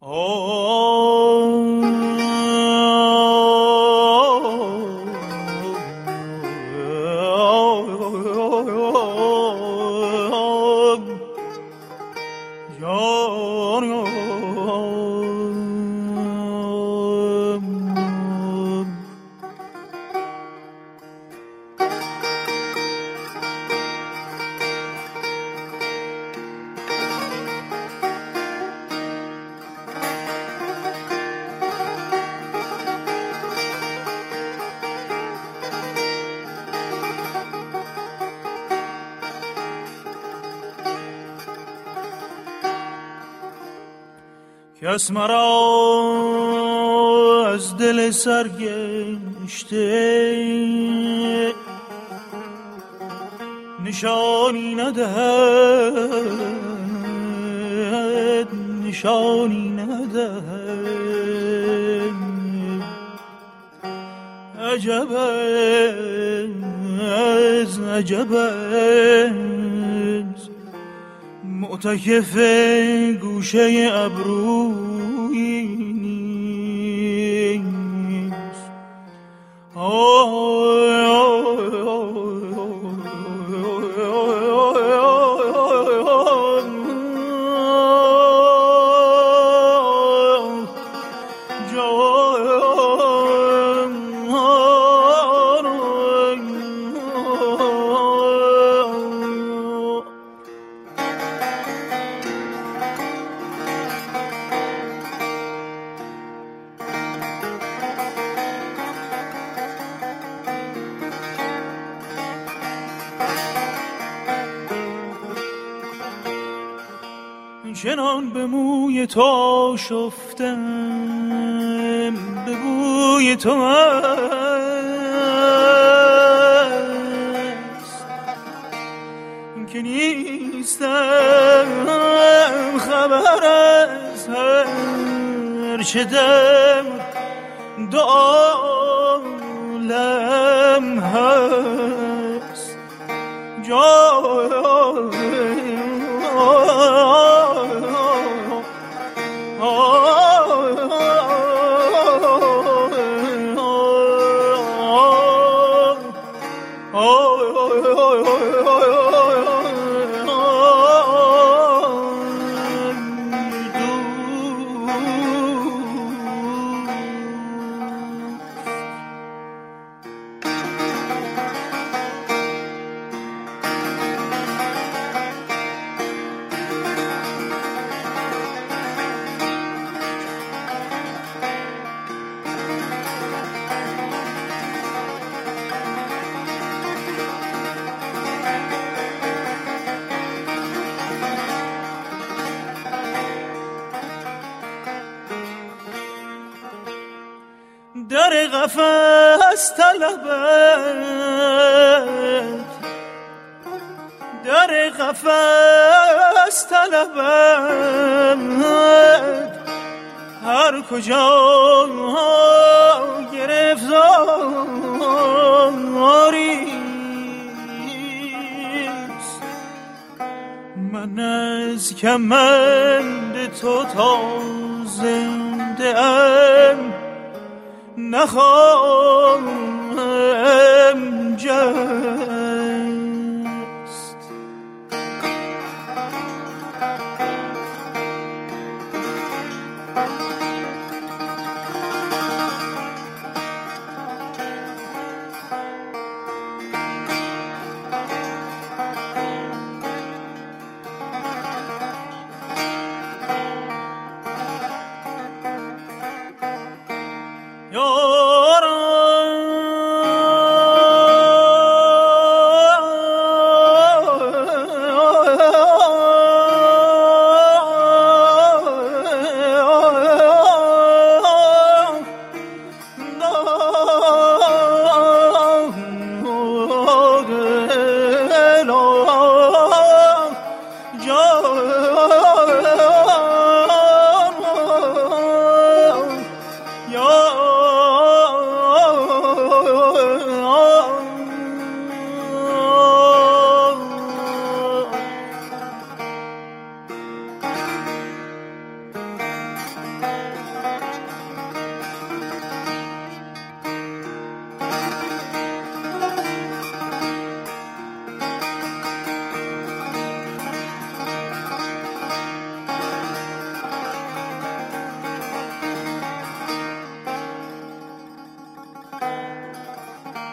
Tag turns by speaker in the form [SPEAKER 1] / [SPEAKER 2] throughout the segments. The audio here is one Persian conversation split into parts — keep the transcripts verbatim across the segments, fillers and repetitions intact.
[SPEAKER 1] کس مرا از دل سرگشته نشانی ندهد نشانی ندهد عجب از عجب از معتکف گوشه ابرویی نیست. چنان به موی تو شفتم به بوی تو است که نیستم خبر از هر چه در دو عالم هست. جای در قفس طلبت در قفس طلبت هر کجا گرفتاریست. من از کمند تو تا زنده ام نخواهم جست.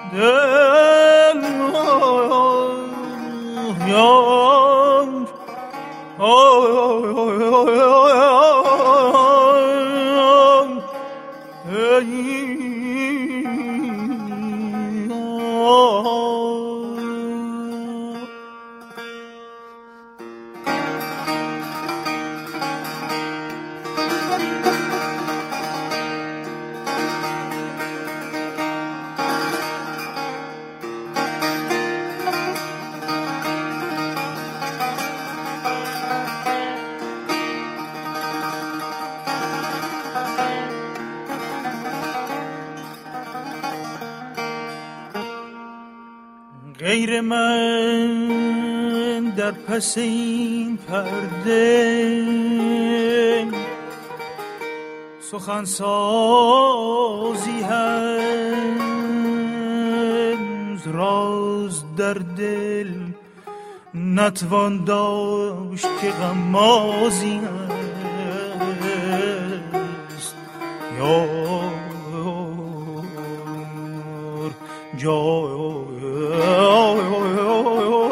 [SPEAKER 1] دل یار غیر من در پس این پرده سخن سازی هنوز راز در دل نتوان داشت که غمازی هست یار جای